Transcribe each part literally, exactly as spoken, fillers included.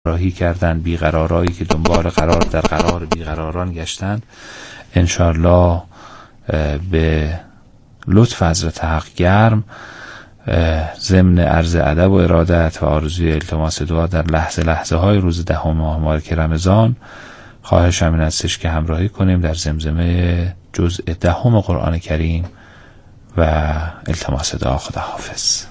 راهی کردند، بیقرارایی که دنبال قرار در قرار بیقراران گشتند، انشاءالله به لطف حضرت حق گرم ضمن عرض ادب و ارادت و آرزوی التماس دعا در لحظه لحظه های روز دهم ماه مبارک رمضان خواهش همین هستش که همراهی کنیم در زمزمه جزء دهم قرآن کریم و التماس دعا. خدا حافظ.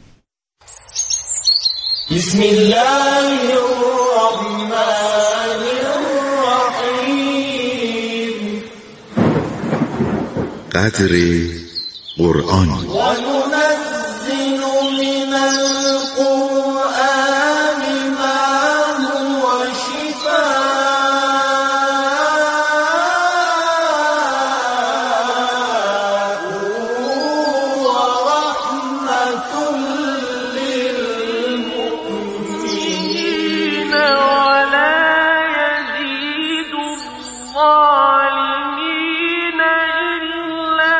بسم الله الرحمن الرحیم. قدر قرآن. و ننزل من القرآن ما هو شفاء و رحمة للمؤمنین ولا یزید الظالمین الا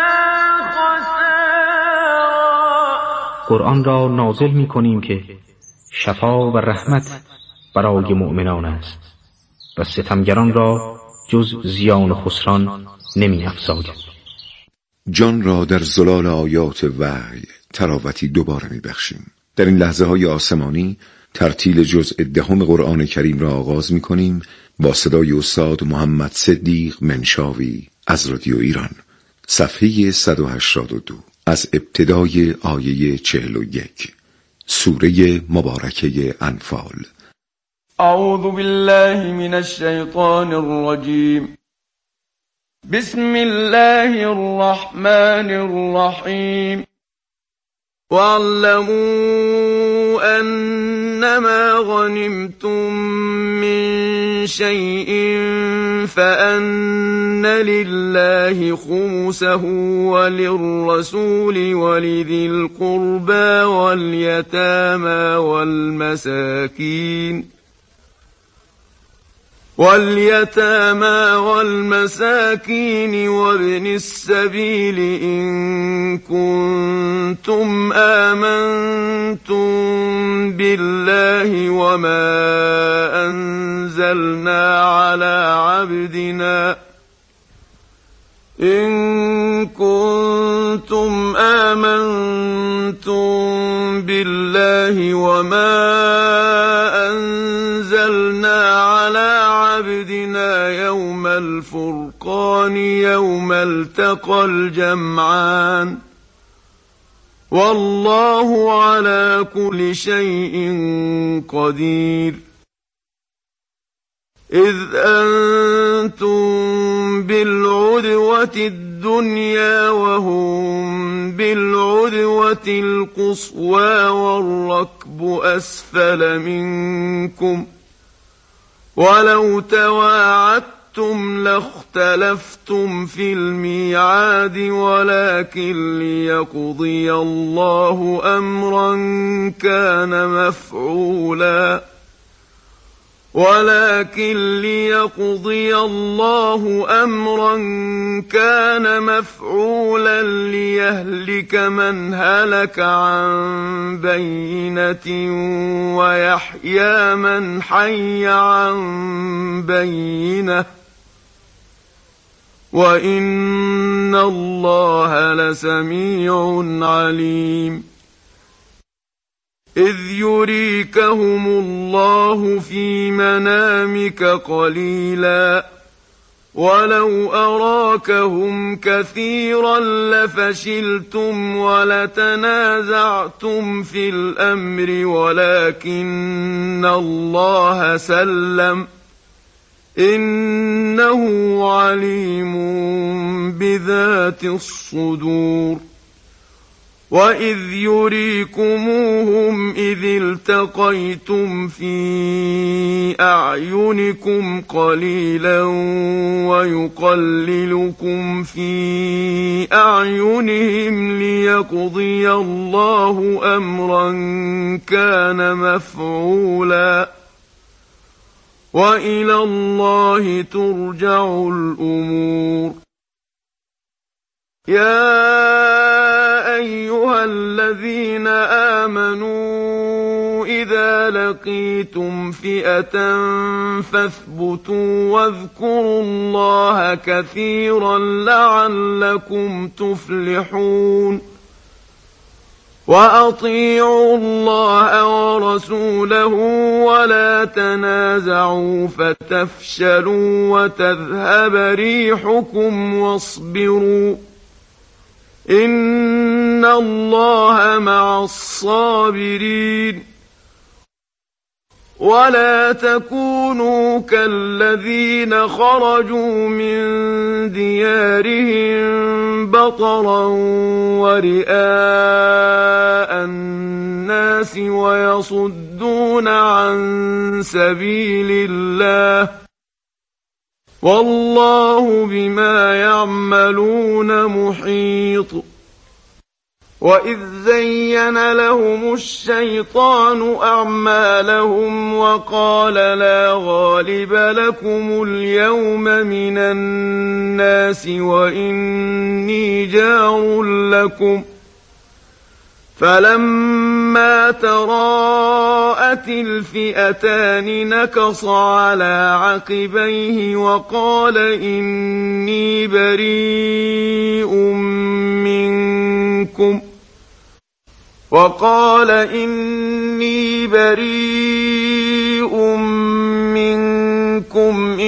خسارا. قرآن را نازل می کنیم که شفا و رحمت برای مؤمنان است و ستمگران را جز زیان و خسران نمی افزاید. جان را در زلال آیات وحی تلاوتی دوباره می بخشیم. در این لحظه های آسمانی ترتیل جزء دهم قرآن کریم را آغاز می کنیم با صدای استاد محمد صدیق منشاوی از رادیو ایران. صفحه صد و هشتاد و دو از ابتدای آیه چهل و یک، سوره مبارکه انفال. اعوذ بالله من الشیطان الرجیم. بسم الله الرحمن الرحیم. واعلموا أنما غنمتم من شيء فأن لله خمسه وللرسول ولذي القربى واليتامى والمساكين واليتامى والمساكين وابن السبيل إن كنتم آمنتم بالله وما أنزلنا على عبدنا إن كنتم آمنتم بالله وما أنزلنا على عبدنا يوم الفرقان يوم التقى الجمعان والله على كل شيء قدير. إذ أنتم بالعدوة الدنيا وهم بالعدوة القصوى والركب أسفل منكم ولو تواعدتم لاختلفتم في الميعاد ولكن ليقضي الله أمرا كان مفعولا ولكن ليقضي الله أمرا كان مفعولا ليهلك من هلك عن بينة ويحيى من حي عن بينة وإن الله لسميع عليم. إذ يريكهم الله في منامك قليلا ولو أراكهم كثيرا لفشلتم ولتنازعتم في الأمر ولكن الله سلم إنه عليم بذات الصدور. وَإِذْ يُرِيكُمُوهُمْ إِذِ الْتَقَيْتُمْ فِي أَعْيُنِكُمْ قَلِيلًا وَيُقَلِّلُكُمْ فِي أَعْيُنِهِمْ لِيَقْضِيَ اللَّهُ أَمْرًا كَانَ مَفْعُولًا وَإِلَى اللَّهِ تُرْجَعُ الْأُمُورُ. يَا أَيُّهَا الَّذِينَ آمَنُوا إِذَا وإذا لقيتم فئة فاثبتوا واذكروا الله كثيرا لعلكم تفلحون وأطيعوا الله ورسوله ولا تنازعوا فتفشلوا وتذهب ريحكم واصبروا إن الله مع الصابرين ولا تكونوا كالذين خرجوا من ديارهم بطرا ورئاء الناس ويصدون عن سبيل الله والله بما يعملون محيط وإذ زين لهم الشيطان أعمالهم وقال لا غالب لكم اليوم من الناس وإني جار لكم فلما تراءت الفئتان نكص على عقبيه وقال إني بريء منكم وقال إني بريء منكم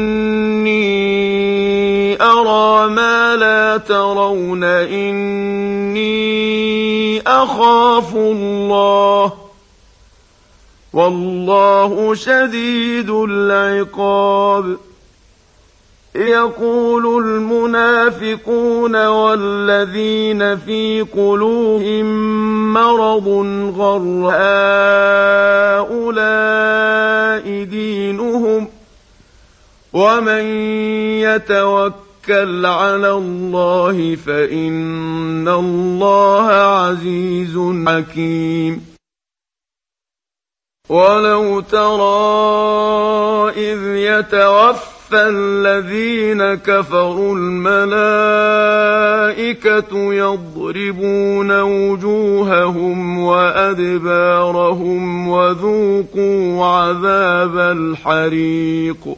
إني أرى ما لا ترون إني أخاف الله والله شديد العقاب يقول المنافقون والذين في قلوبهم مرض غر هؤلاء دينهم ومن يتوكل على الله فإن الله عزيز حكيم ولو ترى إذ يتوفى فالذين كفروا الملائكة يضربون وجوههم وأدبارهم وذوقوا عذاب الحريق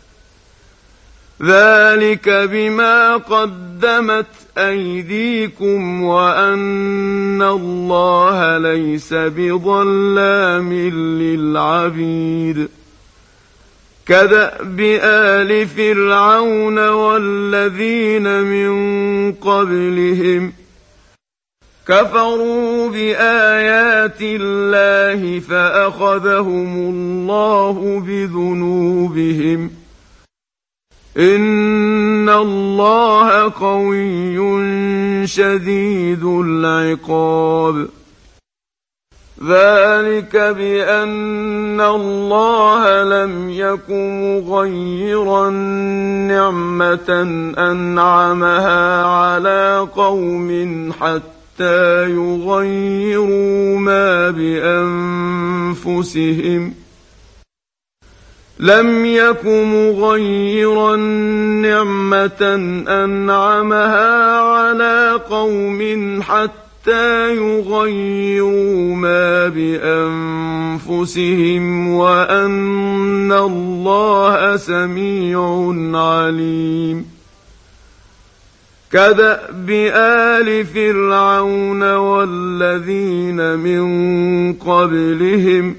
ذلك بما قدمت أيديكم وأن الله ليس بظلام للعبيد كدأب آل فرعون والذين من قبلهم كفروا بآيات الله فأخذهم الله بذنوبهم إن الله قوي شديد العقاب ذلك بأن الله لم يكن مغيرا نعمة أنعمها على قوم حتى يغيروا ما بأنفسهم لم يكن مغيرا نعمة أنعمها على قوم حتى حتى يغيروا ما بأنفسهم وأن الله سميع عليم كدأب آل فرعون والذين من قبلهم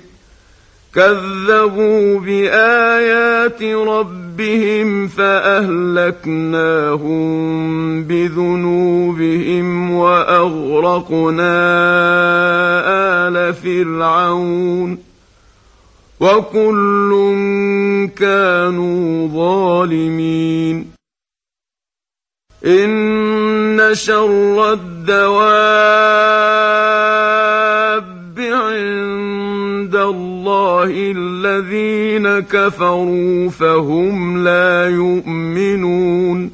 كذبوا بآيات ربهم فأهلكناهم بذنوبهم وأغرقنا آل فرعون وكل كانوا ظالمين إن شر الدواب عند الله الذين كفروا فهم لا يؤمنون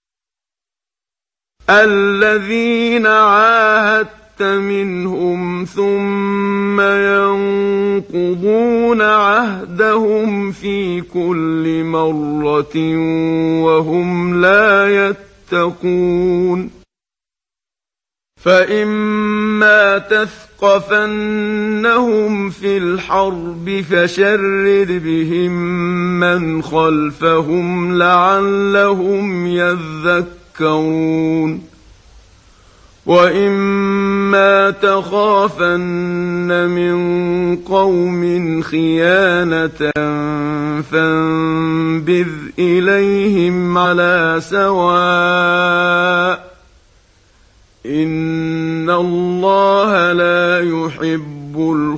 الذين عاهدت منهم ثم ينقضون عهدهم في كل مرة وهم لا يتقون فإما تثقون تثقفنهم في الحرب فشرد بهم من خلفهم لعلهم يذكرون وإما تخافن من قوم خيانة فانبذ إليهم على سواء إن الله لا يحب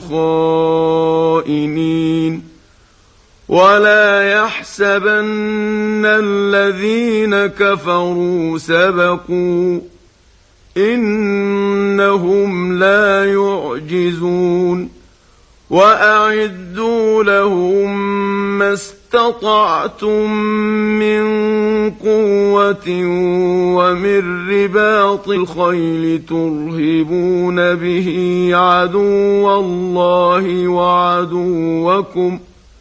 الخائنين ولا يحسبن الذين كفروا سبقوا إنهم لا يعجزون وأعدوا لهم ما استطعتم من قوة ومن رباط الخيل ترهبون به عدو الله وعدوكم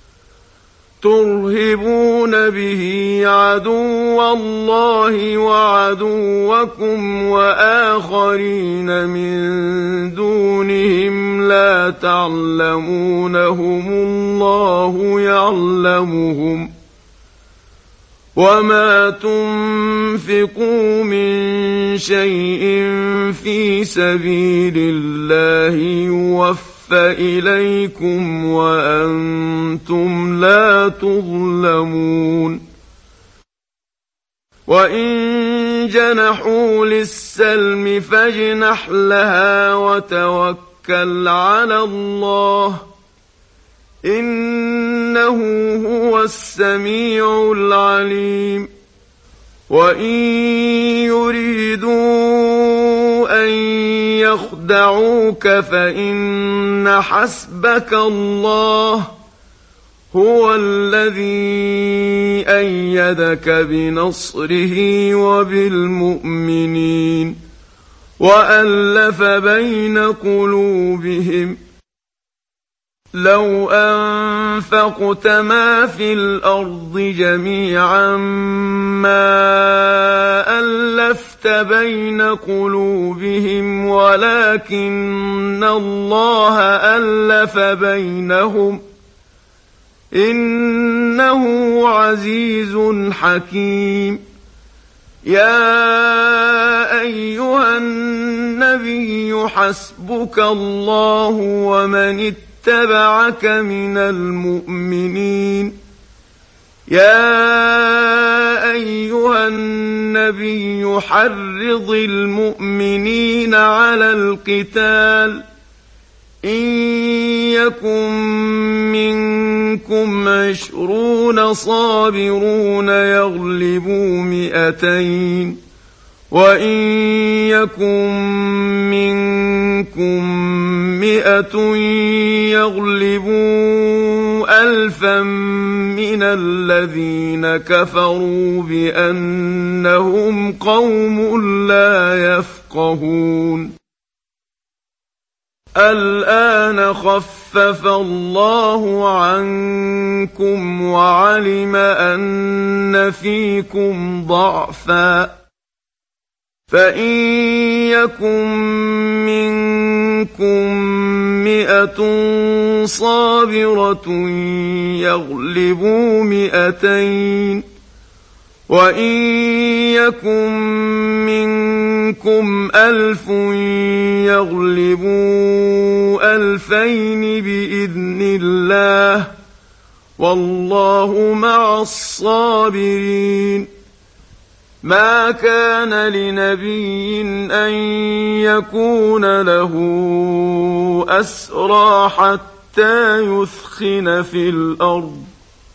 ترهبون به عدو الله وعدوكم وآخرين من دونهم لا تعلمونهم الله يعلمهم وما تنفقوا من شيء في سبيل الله يوفى فإليكم وأنتم لا تظلمون وإن جنحوا للسلم فاجنح لها وتوكل على الله إنه هو السميع العليم وإن يريدوا أن يخدعوك فإن حسبك الله هو الذي أيدك بنصره وبالمؤمنين وألف بين قلوبهم لو أنفقت ما في الأرض جميعا ما ألفت بين قلوبهم ولكن الله ألف بينهم إنه عزيز حكيم يا أيها النبي حسبك الله ومن اتبعك من المؤمنين يا أيها النبي حرض المؤمنين على القتال إن يكن منكم عشرون صابرون يغلبوا مئتين وإن يكن منكم مئة يغلبوا ألفا من الذين كفروا بأنهم قوم لا يفقهون الآن خفف الله عنكم وعلم أن فيكم ضعفا فإن يكن منكم مئة صابرة يغلبوا مئتين وإن يكن منكم ألف يغلبوا ألفين بإذن الله والله مع الصابرين ما كان لنبي أن يكون له أسرى حتى يثخن في الأرض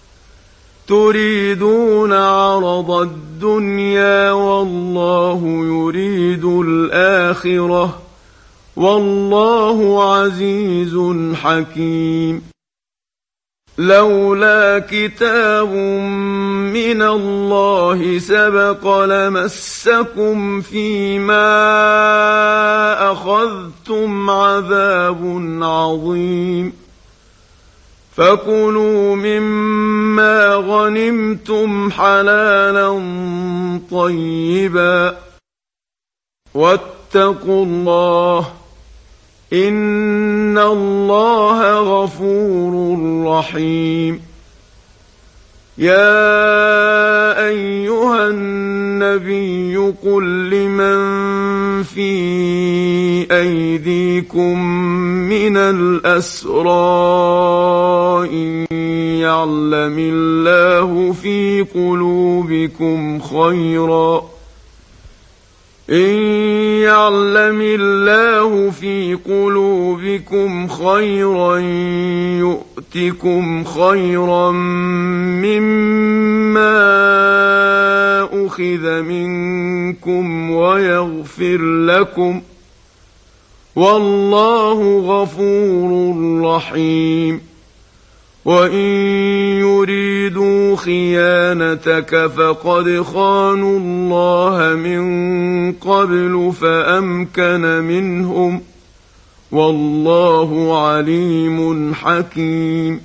تريدون عرض الدنيا والله يريد الآخرة والله عزيز حكيم لولا كتاب من الله سبق لمسكم فيما أخذتم عذاب عظيم فكلوا مما غنمتم حلالا طيبا واتقوا الله إن الله غفور رحيم. يا أيها النبي قل لمن في أيديكم من الأسرى إن يعلم الله في قلوبكم خيرا إن يعلم الله في قلوبكم خيرا يؤتكم خيرا مما أخذ منكم ويغفر لكم والله غفور رحيم. وإن يريدوا خيانتك فقد خانوا الله من قبل فأمكن منهم والله عليم حكيم.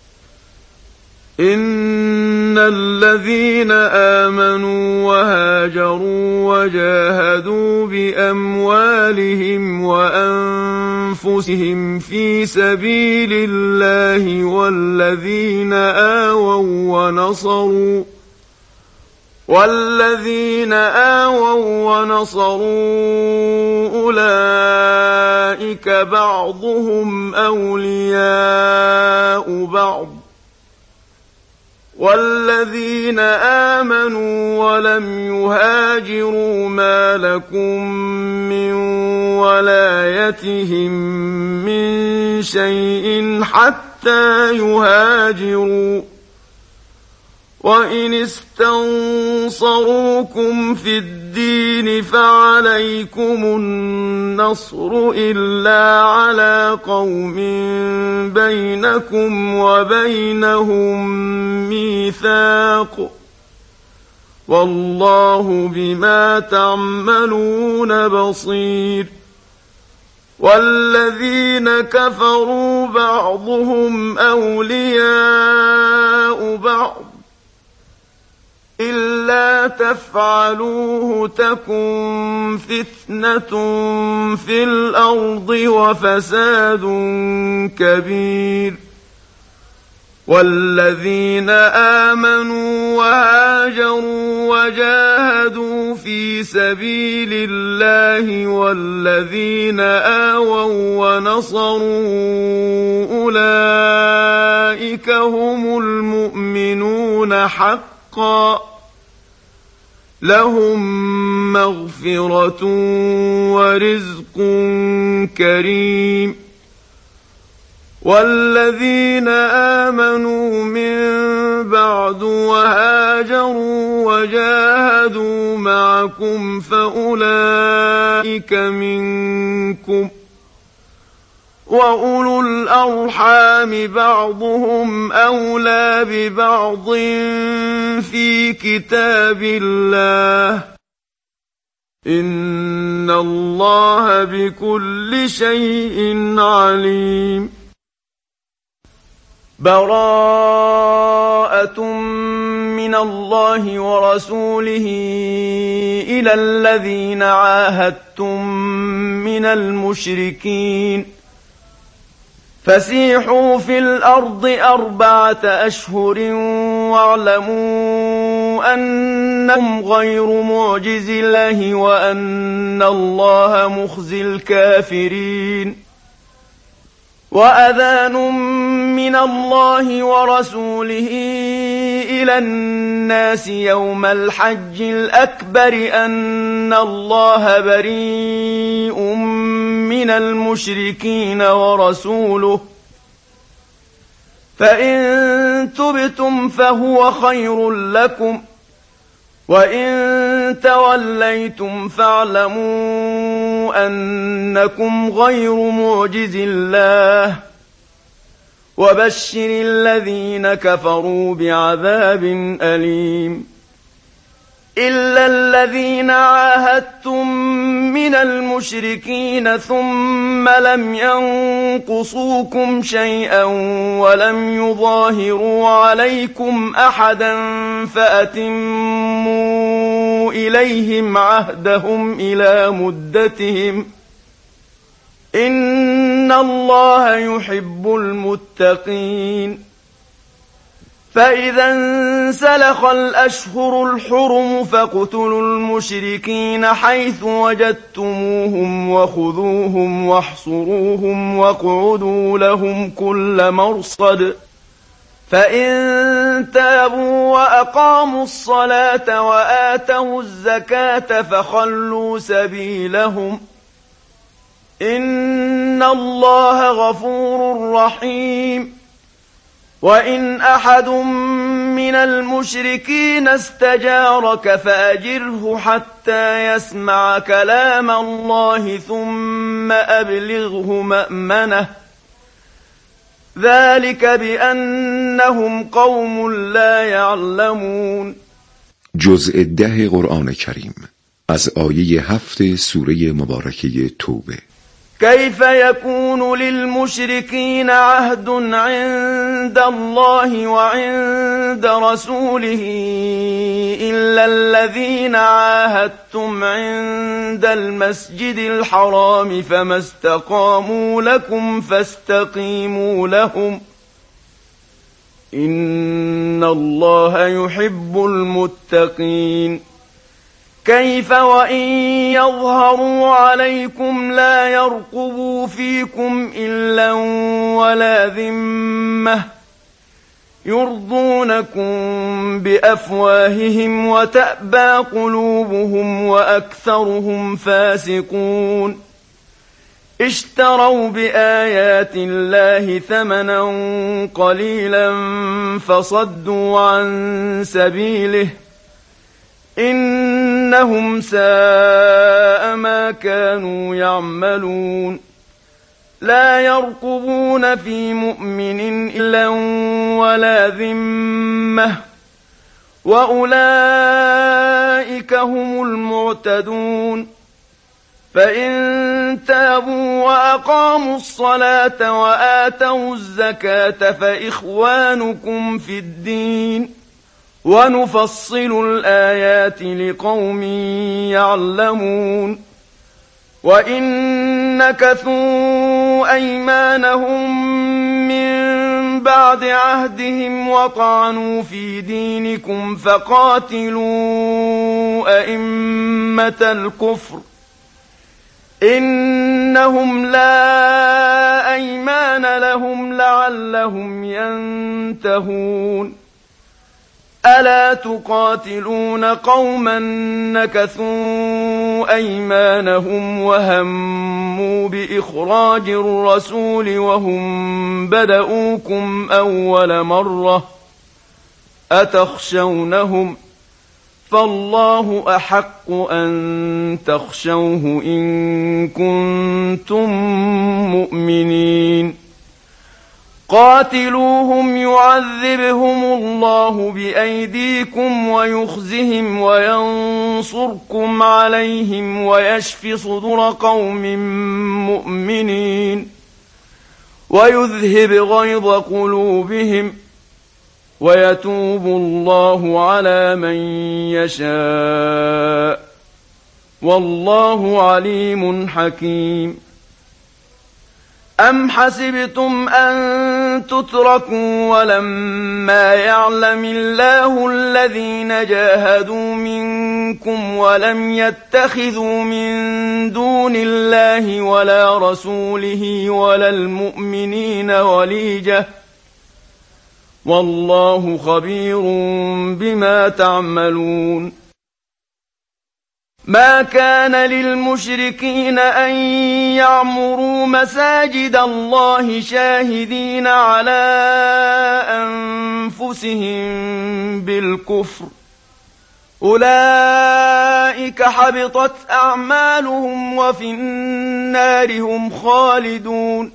إن الذين آمنوا وهاجروا وجاهدوا بأموالهم وأنفسهم في سبيل الله والذين آووا ونصروا والذين آووا ونصروا أولئك بعضهم أولياء بعض والذين آمنوا ولم يهاجروا ما لكم من ولايتهم من شيء حتى يهاجروا وإن استنصروكم في الدين فعليكم النصر إلا على قوم بينكم وبينهم ميثاق والله بما تعملون بصير. والذين كفروا بعضهم أولياء بعض إلا تفعلوه تكن فتنة في الأرض وفساد كبير. والذين آمنوا وهاجروا وجاهدوا في سبيل الله والذين آووا ونصروا أولئك هم المؤمنون حقا لهم مغفرة ورزق كريم. والذين آمنوا من بعد وهاجروا وجاهدوا معكم فأولئك منكم وأولو الأرحام بعضهم أولى ببعض في كتاب الله إن الله بكل شيء عليم. براءة من الله ورسوله إلى الذين عاهدتم من المشركين فسيحوا في الأرض أربعة أشهر واعلموا أنكم غير معجز الله وأن الله مخزي الكافرين. وأذان من الله ورسوله إلى الناس يوم الحج الأكبر أن الله بريء من المشركين ورسوله فإن تبتم فهو خير لكم وإن توليتم فاعلموا أنكم غير معجز الله وبشر الذين كفروا بعذاب أليم. إلا الذين عاهدتم من المشركين ثم لم ينقصوكم شيئا ولم يظاهروا عليكم أحدا فأتموا إليهم عهدهم إلى مدتهم إن الله يحب المتقين. فإذا انسلخ الأشهر الحرم فاقتلوا المشركين حيث وجدتموهم وخذوهم واحصروهم واقعدوا لهم كل مرصد. فإن تابوا وأقاموا الصلاة وآتوا الزكاة فخلوا سبيلهم إن الله غفور رحيم. وإن أحد من المشركين استجارك فأجره حتى يسمع كلام الله ثم أبلغه مأمنه ذلك بأنهم قوم لا يعلمون. جزء ده قرآن کریم از آیه هفت سوره مبارکه توبه. كيف يكون للمشركين عهد عند الله وعند رسوله إلا الذين عاهدتم عند المسجد الحرام فما استقاموا لكم فاستقيموا لهم إن الله يحب المتقين. كيف وإن يظهروا عليكم لا يرقبوا فيكم إلا ولا ذمة يرضونكم بأفواههم وتأبى قلوبهم وأكثرهم فاسقون. اشتروا بآيات الله ثمنا قليلا فصدوا عن سبيله إنهم ساء ما كانوا يعملون. لا يرقبون في مؤمن إلا ولا ذمة وأولئك هم المعتدون. فإن تابوا وأقاموا الصلاة وآتوا الزكاة فإخوانكم في الدين ونفصل الآيات لقوم يعلمون. وإن نكثوا أيمانهم من بعد عهدهم وطعنوا في دينكم فقاتلوا أئمة الكفر إنهم لا أيمان لهم لعلهم ينتهون. ألا تقاتلون قوما نكثوا أيمانهم وهموا بإخراج الرسول وهم بدؤوكم أول مرة أتخشونهم فالله أحق أن تخشوه إن كنتم مؤمنين. قاتلوهم يعذبهم الله بأيديكم ويخزهم وينصركم عليهم ويشف صدور قوم مؤمنين ويذهب غيظ قلوبهم ويتوب الله على من يشاء والله عليم حكيم. أم حسبتم أن تتركوا ولما يعلم الله الذين جاهدوا منكم ولم يتخذوا من دون الله ولا رسوله ولا المؤمنين وليجة والله خبير بما تعملون. ما كان للمشركين أن يعمروا مساجد الله شاهدين على أنفسهم بالكفر أولئك حبطت أعمالهم وفي النار هم خالدون.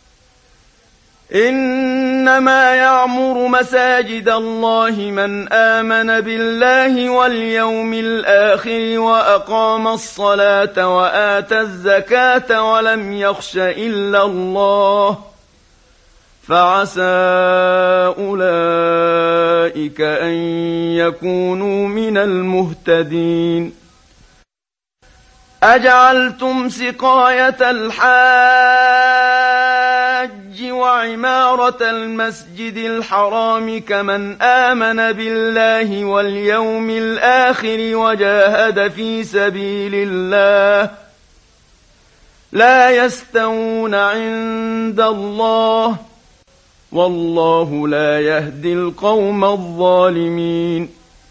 إنما يعمر مساجد الله من آمن بالله واليوم الآخر وأقام الصلاة وآتى الزكاة ولم يخش إلا الله فعسى أولئك أن يكونوا من المهتدين. أجعلتم سقاية الحاج وعمارة المسجد الحرام كمن آمن بالله واليوم الآخر وجاهد في سبيل الله لا يستوون عند الله والله لا يهدي القوم الظالمين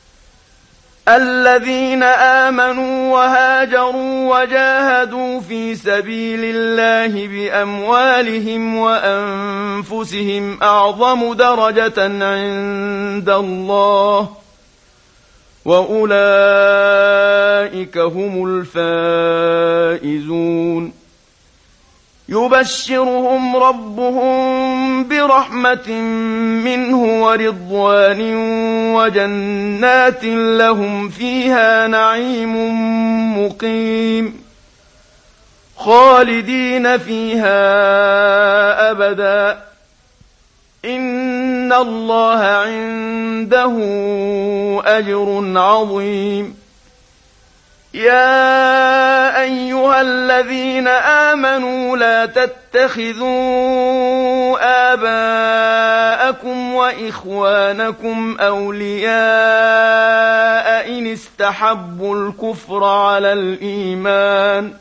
الذين آمنوا وهاجروا وجاهدوا في سبيل الله بأموالهم وأنفسهم أعظم درجة عند الله وأولئك هم الفائزون يبشرهم ربهم برحمة منه ورضوان وجنات لهم فيها نعيم مقيم خالدين فيها أبدا إن الله عنده أجر عظيم يا أيها الذين آمنوا لا تتخذوا آباءكم وإخوانكم أولياء إن استحبوا الكفر على الإيمان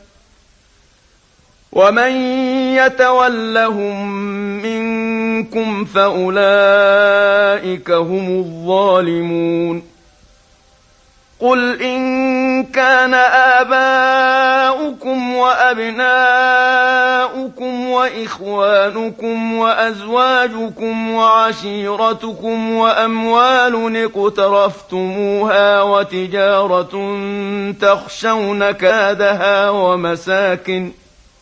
ومن يتولهم منكم فأولئك هم الظالمون قل إن كان آباؤكم وأبناؤكم وإخوانكم وأزواجكم وعشيرتكم وأموال اقترفتموها وتجارة تخشون كادها ومساكن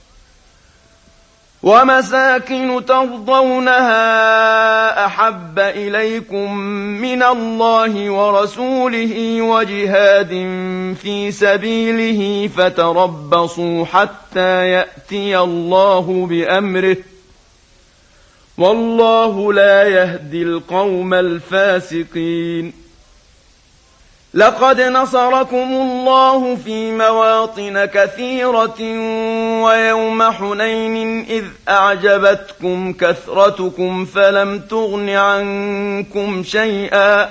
ومساكن ترضونها أحب إليكم من الله ورسوله وجهاد في سبيله فتربصوا حتى يأتي الله بأمره والله لا يهدي القوم الفاسقين لقد نصركم الله في مواطن كثيرة ويوم حنين إذ أعجبتكم كثرتكم فلم تغن عنكم شيئا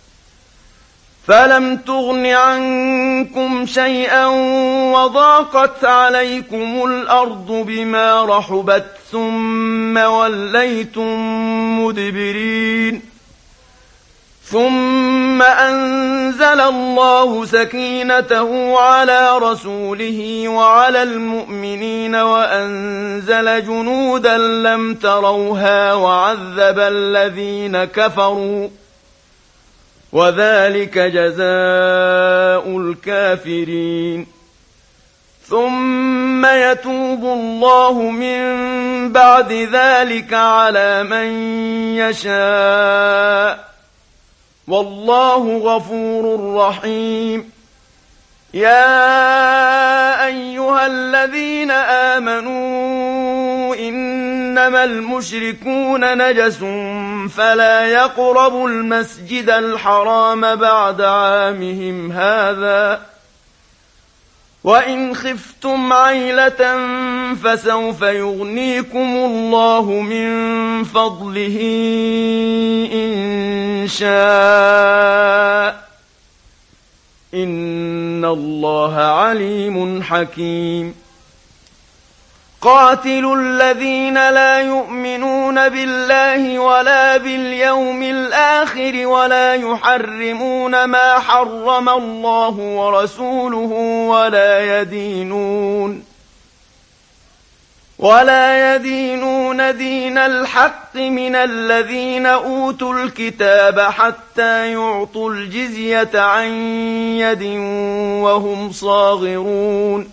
فلم تغن عنكم شيئا وضاقت عليكم الأرض بما رحبت ثم وليتم مدبرين ثم أنزل الله سكينته على رسوله وعلى المؤمنين وأنزل جنودا لم تروها وعذب الذين كفروا وذلك جزاء الكافرين ثم يتوب الله من بعد ذلك على من يشاء والله غفور رحيم يا أيها الذين آمنوا إنما المشركون نجس فلا يقربوا المسجد الحرام بعد عامهم هذا وإن خفتم عيلة فسوف يغنيكم الله من فضله إن شاء إن الله عليم حكيم قاتلوا الذين لا يؤمنون بالله ولا باليوم الآخر ولا يحرمون ما حرم الله ورسوله ولا يدينون ولا يدينون دين الحق من الذين أوتوا الكتاب حتى يعطوا الجزية عن يد وهم صاغرون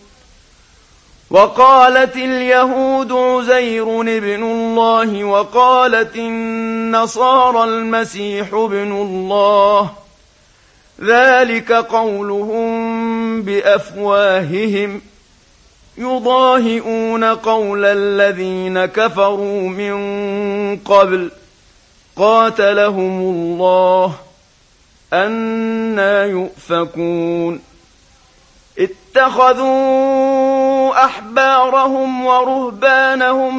وقالت اليهود عزير ابن الله وقالت النصارى المسيح ابن الله ذلك قولهم بأفواههم يضاهئون قول الذين كفروا من قبل قاتلهم الله أنى يؤفكون اتخذوا أحبارهم ورهبانهم